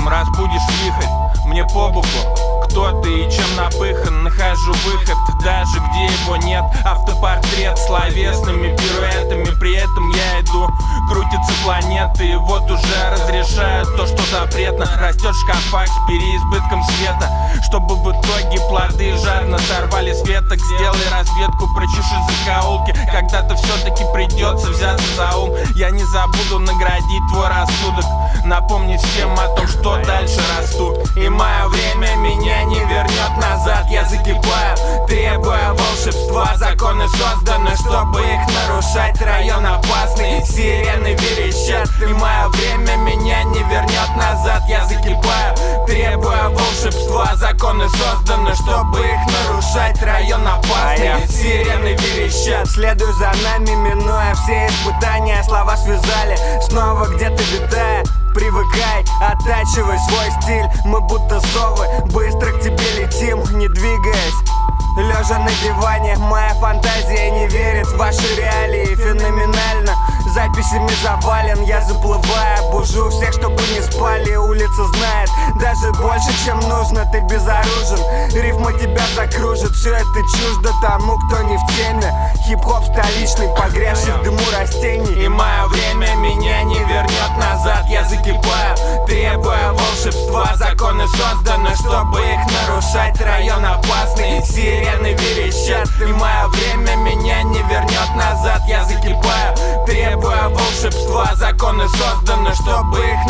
рассветом разбудишь вихрь. Мне по боку, кто ты и чем напыхан. Нахожу выход, даже где его нет. Автопортрет словесными пируэтами. При этом я иду, крутятся планеты. И вот уже разрешают то, что запретно. Растет в шкафах с переизбытком света, чтобы в итоге плоды жадно сорвали с веток. Сделай разведку, прочеши закоулки. Когда-то все-таки придется взяться за ум. Я не забуду наградить твой рассудок, напомнить всем о том, что дальше расту. И мое время меня не вернет назад. Я закипаю, требуя волшебства. Законы созданы, чтобы их нарушать. Район опасный, сирены верещат. И мое время меня не вернет назад. Я закипаю, требуя волшебства. Законы созданы, чтобы их нарушать. Район опасный, сирены верещат. Следуй за нами, минуя все испытания. Слова связали, снова где-то витая. Привыкай, оттачивай свой стиль. Мы будто совы, быстро к тебе летим, не двигаясь. Лежа на диване, моя фантазия не верит в ваши реалии. Феноменально, записями завален. Я заплываю, бужу всех, чтобы не спали. Улица знает даже больше, чем нужно. Ты безоружен, рифма тебя закружит. Все это чуждо тому, кто не в теме. Хип-хоп столичный, погрязший в дыму растений. И мое время меня не вернет назад. Я закипаю, требуя волшебства. Законы созданы, чтобы их нарушать. Район опасный, сирены верещат. И мое время меня не вернет назад. Я закипаю, требуя волшебства. Законы созданы, чтобы их